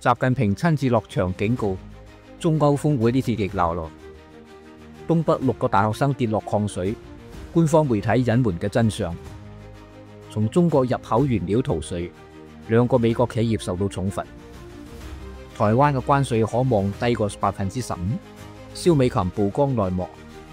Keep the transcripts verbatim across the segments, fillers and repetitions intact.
習近平親自落場警告，中歐峰會呢次逆流咯。東北六個大學生跌落礦水，官方媒體隱瞞嘅真相。從中國入口原料逃稅，兩個美國企業受到重罰。台灣嘅關稅可望低過百分之十五。蕭美琴曝光內幕。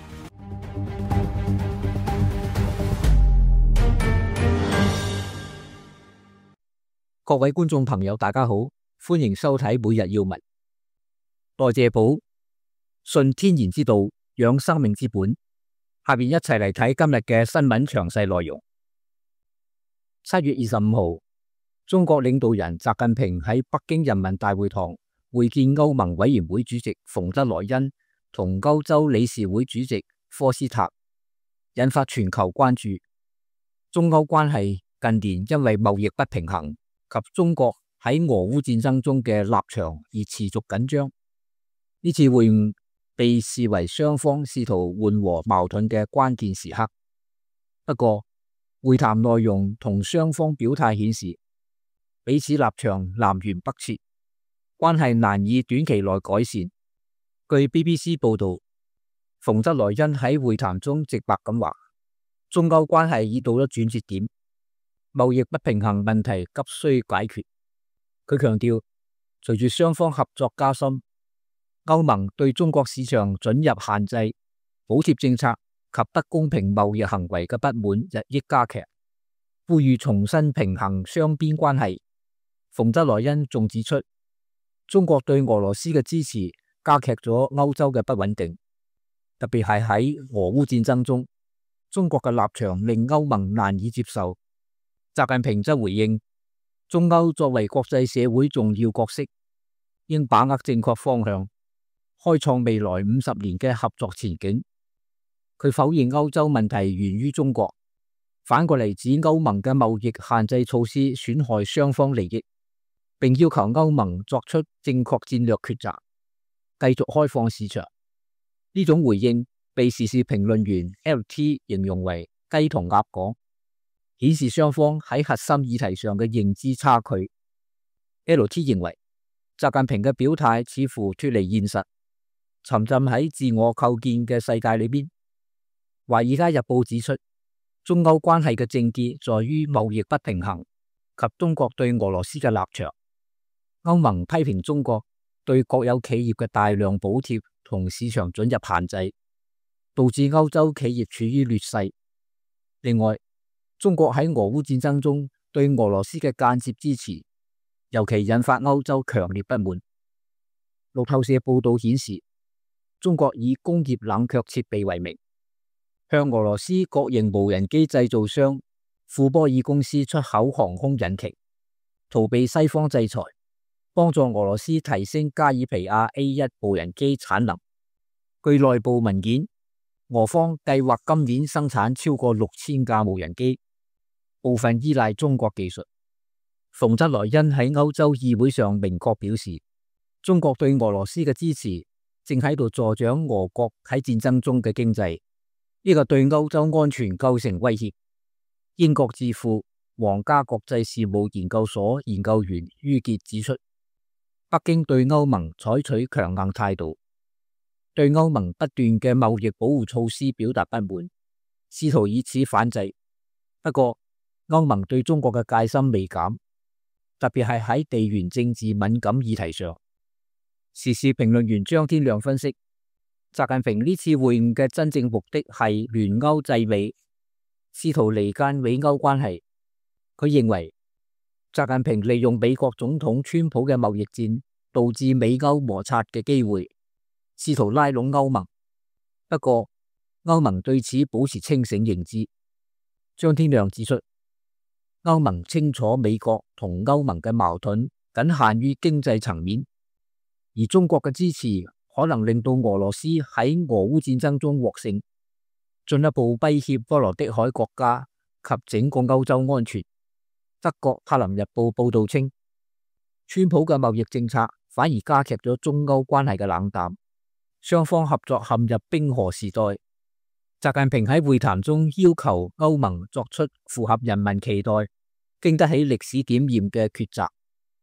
各位觀眾朋友，大家好，歡迎收睇每日要聞。代謝寶，信天然之道，養生命之本。下面一齊嚟睇今日嘅新聞詳細內容。七月二十五號，中國領導人習近平喺北京人民大會堂會見歐盟委員會主席馮德萊恩同歐洲理事會主席科斯塔，引發全球關注。中歐關係近年因為貿易不平衡及中國喺俄烏戰爭中嘅立場而持續緊張。呢次會晤被視為雙方試圖緩和矛盾嘅關鍵時刻。不過，會談內容同雙方表態顯示，彼此立場南轅北轍，關係難以短期內改善。據 B B C 報道，馮德萊恩喺會談中直白咁話，中歐關係已到咗轉折點。貿易不平衡問題急需解決。佢強調，隨住雙方合作加深，歐盟對中國市場准入限制、補貼政策及不公平貿易行為嘅不滿日益加劇，呼籲重新平衡雙邊關係。馮德萊恩仲指出，中國對俄羅斯嘅支持加劇咗歐洲嘅不穩定，特別係喺俄烏戰爭中，中國嘅立場令歐盟難以接受。習近平則回應，中歐作為國際社會重要角色，應把握正確方向，開創未來五十年嘅合作前景。佢否認歐洲問題源於中國，反過嚟指歐盟嘅貿易限制措施損害雙方利益，並要求歐盟作出正確戰略抉擇，繼續開放市場。呢種回應被時事評論員 L T 形容為雞同鴨講，顯示雙方喺核心議題上嘅認知差距。L T 認為，習近平嘅表態似乎脫離現實，沉浸喺自我構建嘅世界裏邊。華爾街日報指出，中歐關係嘅症結在於貿易不平衡及中國對俄羅斯嘅立場。歐盟批評中國對國有企業嘅大量補貼同市場准入限制，導致歐洲企業處於劣勢。另外，中國喺俄烏戰爭中對俄羅斯嘅間接支持，尤其引發歐洲強烈不滿。路透社報道顯示，中國以工業冷卻設備為名，向俄羅斯國營無人機製造商庫波爾公司出口航空引擎，逃避西方制裁，幫助俄羅斯提升加爾皮亞 A 一無人機產能。據內部文件，俄方計劃今年生產超過六千架無人機，部分依賴中國技術。馮德萊恩喺歐洲議會上明確表示，中國對俄羅斯嘅支持正喺度助長俄國喺戰爭中嘅經濟，呢個對歐洲安全構成威脅。英國智庫皇家國際事務研究所研究員于傑指出，北京對歐盟採取強硬態度，對歐盟不斷嘅貿易保護措施表達不滿，試圖以此反制。不過，歐盟對中國嘅戒心未減，特別係喺地緣政治敏感議題上。時事評論員張天亮分析，習近平呢次會晤嘅真正目的係聯歐制美，試圖離間美歐關係。佢認為，習近平利用美國總統川普嘅貿易戰導致美歐摩擦嘅機會，試圖拉攏歐盟。不過，歐盟對此保持清醒認知。張天亮指出，歐盟清楚美國同歐盟嘅矛盾僅限於經濟層面，而中國嘅支持可能令到俄羅斯喺俄烏戰爭中獲勝，進一步威脅波羅的海國家及整個歐洲安全。德國《柏林日報》報道稱，川普嘅貿易政策反而加劇咗中歐關係嘅冷淡，雙方合作陷入冰河時代。習近平喺會談中要求歐盟作出符合人民期待、經得起歷史檢驗嘅抉擇。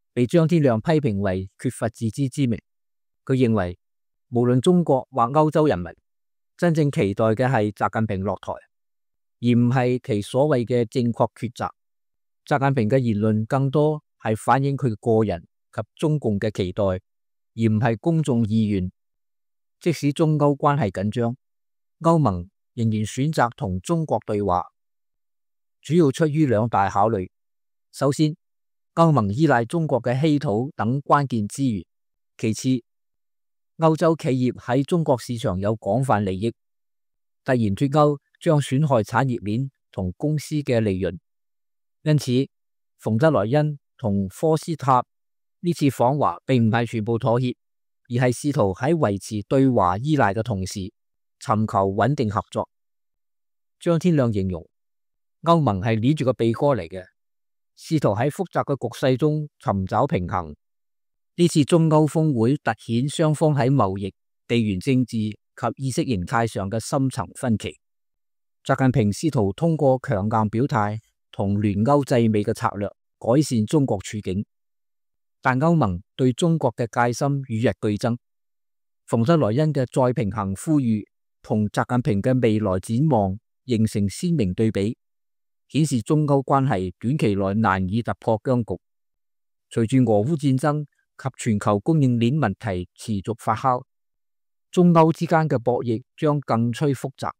被張天亮批評為缺乏自知之明。佢認為無論中國或歐洲人民真正期待嘅係習近平落台，而唔係其所謂嘅正確抉擇。習近平嘅言論更多係反映佢個人及中共嘅期待，而唔係公眾意願。即使中歐關係緊張，歐盟仍然選擇同中國對話，主要出於兩大考慮。首先，歐盟依賴中國嘅稀土等關鍵資源；其次，歐洲企業喺中國市場有廣泛利益，突然脫歐將損害產業鏈同公司嘅利潤。因此，馮德萊恩同科斯塔呢次訪華並唔係全部妥協，而係試圖喺維持對華依賴嘅同時，尋求穩定合作。張天亮形容歐盟係捏住個鼻哥嚟嘅，試圖喺複雜嘅局勢中尋找平衡。呢次中歐峰會凸顯雙方喺貿易、地緣政治及意識形態上嘅深層分歧。習近平試圖通過強硬表態同聯歐制美嘅策略改善中國處境，但歐盟對中國嘅戒心與日俱增。馮德萊恩嘅再平衡呼籲同習近平嘅未來展望形成鮮明對比，顯示中歐關係短期內難以突破僵局。隨住俄烏戰爭及全球供應鏈問題持續發酵，中歐之間嘅博弈將更趨複雜。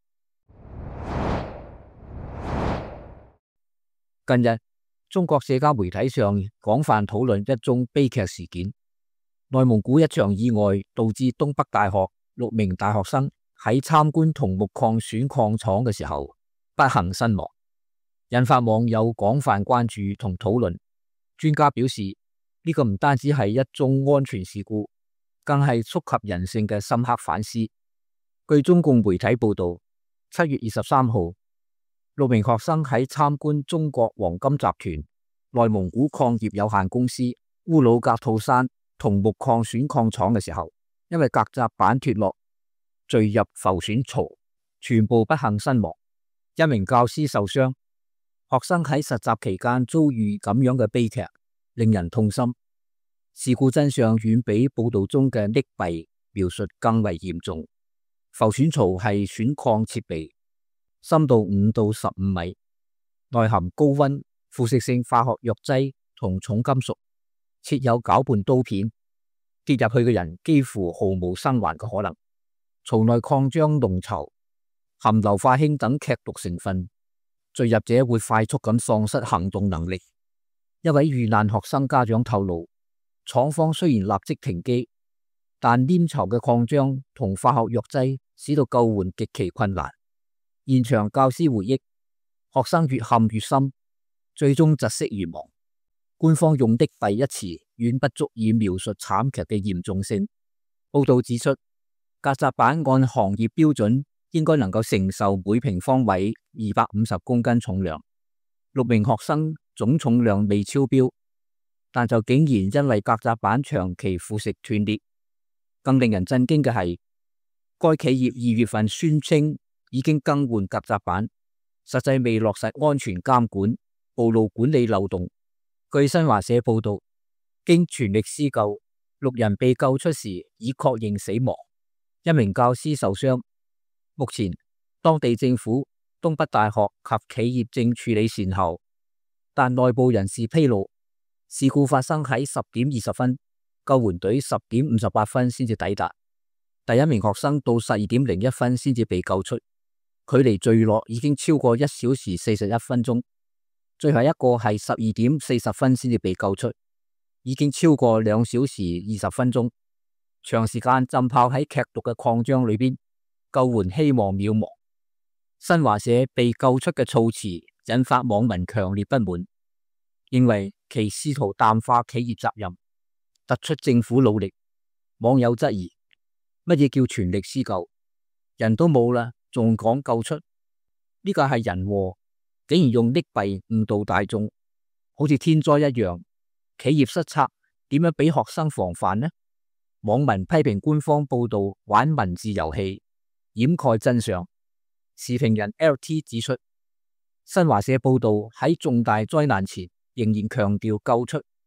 近日，中國社交媒體上廣泛討論一宗悲劇事件：內蒙古一場意外導致東北大學六名大學生喺參觀桐木礦選礦廠嘅時候不幸身亡，引發網友廣泛關注同討論。專家表示，呢個唔單止係一宗安全事故，更係觸及人性嘅深刻反思。據中共媒體報道，七月二十三號，六名學生喺參觀中國黃金集團內蒙古礦業有限公司烏魯格吐山桐木礦選礦廠嘅時候，因為隔閘板脫落，墜入浮選槽，全部不幸身亡。一名教師受傷，學生喺實習期間遭遇咁樣嘅悲劇，令人痛心。事故真相遠比報道中嘅溺斃描述更為嚴重。浮選槽係選礦設備，深度五到十五米，內含高溫腐蝕性化學藥劑同重金屬，設有攪拌刀片，跌入去嘅人幾乎毫無生還嘅可能。槽內礦漿濃稠，含硫化氫等劇毒成分，墜入者會快速咁喪失行動能力。一位遇難學生家長透露，廠方雖然立即停機，但黏稠嘅礦漿同化學藥劑使到救援極其困難。現場教師回憶，學生越陷越深，最終窒息而亡。官方用溺斃一詞遠不足以描述慘劇嘅嚴重性。報道指出，隔閘板按行業標準應該能夠承受每平方米二百五十公斤重量，六名學生總重量未超標，但就竟然因為隔閘板長期腐蝕斷裂。更令人震驚嘅係，該企業二月份宣稱已經更換隔閘板，實際未落實安全監管，暴露管理漏洞。據新華社報道，經全力施救，六人被救出時已確認死亡，一名教師受傷。目前，當地政府、東北大學及企業正處理善後，但內部人士披露，事故發生喺十點二十分，救援隊十點五十八分先至抵達，第一名學生到十二點零一分先至被救出，距離墜落已經超過一小時四十一分鐘。最後一個係十二點四十分先至被救出，已經超過兩小時二十分鐘。長時間浸泡喺劇毒嘅礦漿裏邊，救援希望渺茫。新華社被救出嘅措辭引發網民強烈不滿，認為其試圖淡化企業責任，突出政府努力。網友質疑，乜嘢叫全力施救？人都冇啦，仲講救出？呢個係人禍，竟然用溺斃誤導大眾，好似天災一樣。企業失策，點樣俾學生防範呢？網民批評官方報道玩文字遊戲，掩蓋真相。時評人 L T 指出，新華社報道喺重大災難前仍然強調救出，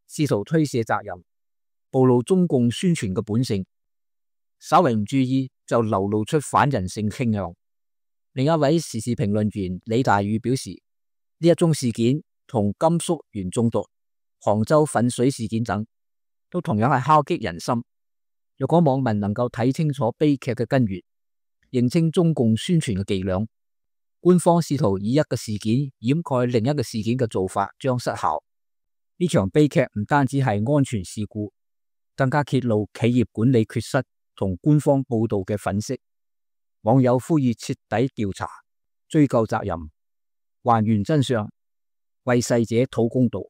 試圖推卸責任，暴露中共宣傳嘅本性，稍為唔注意就流露出反人性傾向。另一位時事評論員李大宇表示，呢一宗事件同甘肅鉛中毒、杭州粉水事件等，都同樣係敲擊人心。若果網民能夠睇清楚悲劇嘅根源，認清中共宣傳嘅伎倆，官方試圖以一個事件掩蓋另一個事件嘅做法將失效。呢場悲劇唔單止係安全事故，更加揭露企業管理缺失同官方報道嘅粉飾。網友呼籲徹底調查、追究責任、還原真相，為逝者討公道。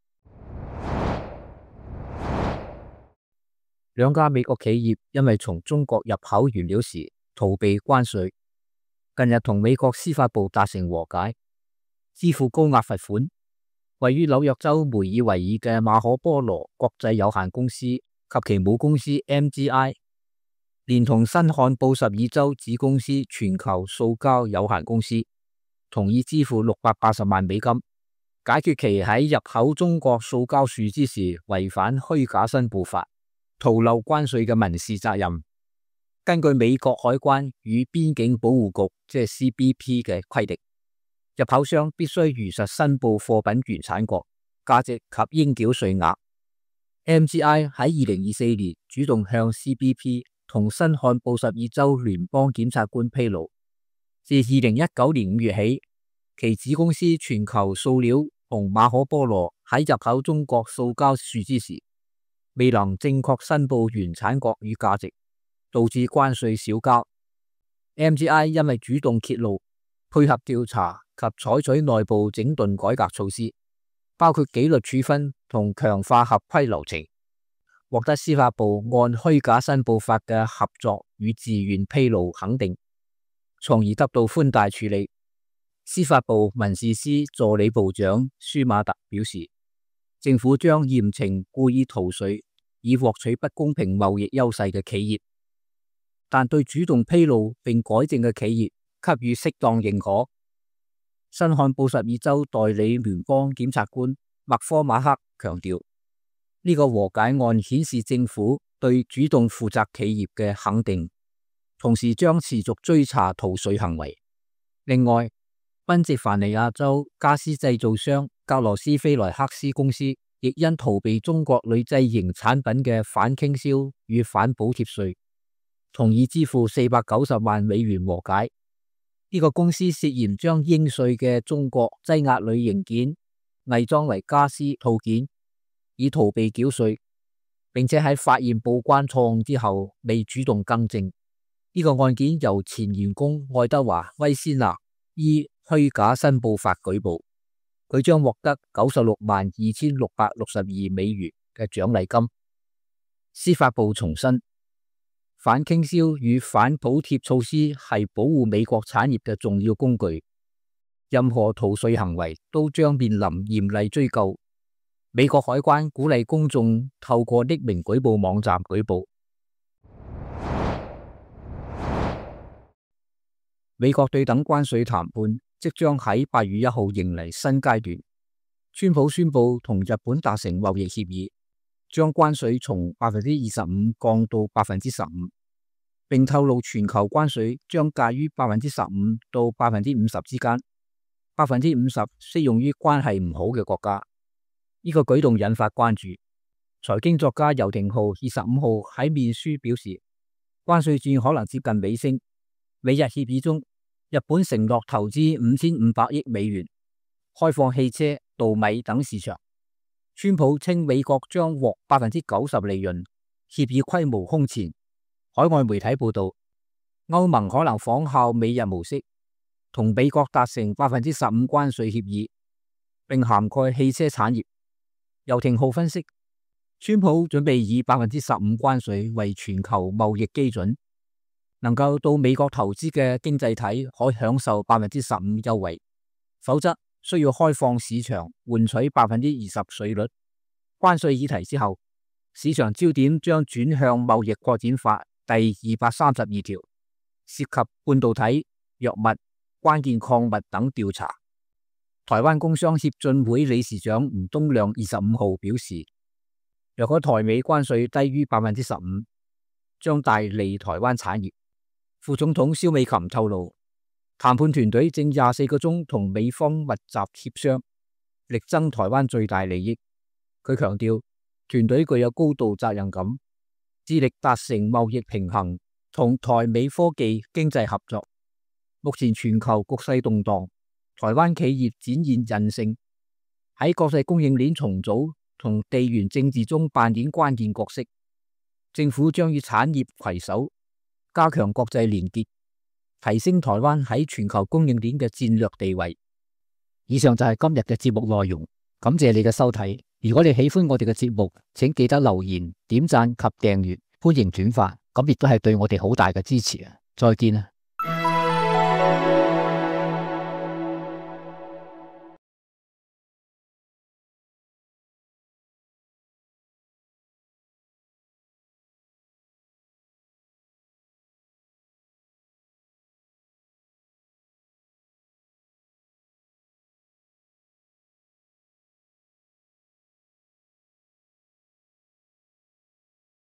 兩家美國企業因為從中國入口原料時逃避關稅，近日同美國司法部達成和解，支付高額罰款。位於紐約州梅爾維爾嘅馬可波羅國際有限公司及其母公司 M G I， 連同新罕布什爾州子公司全球塑膠有限公司，同意支付六百八十萬美金，解決其喺入口中國塑膠樹脂時違反虛假申報法、逃漏關稅嘅民事責任。根據美國海關與邊境保護局即係 C B P 嘅規定，入口商必須如實申報貨品原產國、價值及應繳稅額。M G I 喺二零二四年主動向 C B P 同新罕布什爾州聯邦檢察官披露，自二零一九年五月起，其子公司全球塑料同馬可波羅喺入口中國塑膠樹脂時，未能正確申報原產國與價值，導致關稅少交。M G I 因為主動揭露、配合調查及採取內部整頓改革措施，包括紀律處分同強化合規流程，獲得司法部按虛假申報法嘅合作與自願披露肯定，從而得到寬大處理。司法部民事司助理部長舒馬特表示，政府將嚴懲故意逃稅以獲取不公平貿易優勢嘅企業，但對主動披露並改正嘅企業給予適當認可。新罕布什爾州代理聯邦檢察官麥科馬克強調，呢、這個和解案顯示政府對主動負責企業嘅肯定，同時將持續追查逃稅行為。另外，賓夕凡尼亞州家私製造商格羅斯菲萊克斯公司亦因逃避中國鋁製型產品嘅反傾銷與反補貼稅，同意支付四百九十萬美元和解。呢、這個公司涉嫌將應稅嘅中國擠壓鋁零件偽裝為家私套件，以逃避繳稅，並且喺發現報關錯誤之後未主動更正。呢、這個案件由前員工愛德華威斯納依虛假申報法舉報，佢將獲得九十六萬二千六百六十二美元嘅獎勵金。司法部重申，反傾銷與反補貼措施係保護美國產業嘅重要工具，任何逃稅行為都將面臨嚴厲追究。美國海關鼓勵公眾透過匿名舉報網站舉報。美國對等關稅談判即將喺八月一號迎嚟新階段。川普宣布同日本達成貿易協議，將關稅從百分之二十五降到百分之十五，並透露全球關稅將介於百分之十五到百分之五十之間，百分之五十適用於關係唔好嘅國家。呢、這個舉動引發關注。財經作家游庭浩二十五號喺面書表示，關稅戰可能接近尾聲。美日協議中，日本承諾投資五千五百億美元，開放汽車、稻米等市場。川普稱美國將獲百分之九十利潤，協議規模空前。海外媒體報道，歐盟可能仿效美日模式，同美國達成百分之十五關稅協議，並涵蓋汽車產業。游庭浩分析，川普準備以百分之十五關稅為全球貿易基準。能夠到美國投資嘅經濟體可享受百分之十五優惠，否則需要開放市場換取百分之二十稅率。關稅議題之後，市場焦點將轉向貿易擴展法第二百三十二條，涉及半導體、藥物、關鍵礦物等調查。台灣工商協進會理事長吳東亮二十五號表示， 若果台美關稅低於百分之十五，將大利台灣產業。副總統蕭美琴透露，談判團隊正廿四個鐘同美方密集協商，力爭台灣最大利益。佢強調，團隊具有高度責任感，致力達成貿易平衡同台美科技經濟合作。目前全球局勢動盪，台灣企業展現韌性，喺國際供應鏈重組同地緣政治中扮演關鍵角色。政府將與產業攜手，加強國際連結，提升台灣喺全球供應鏈嘅戰略地位。以上就係今日嘅節目內容，感謝你嘅收睇。如果你喜歡我哋嘅節目，請記得留言、點讚及訂閱，歡迎轉發，咁亦都係對我哋好大嘅支持啊！再見啊！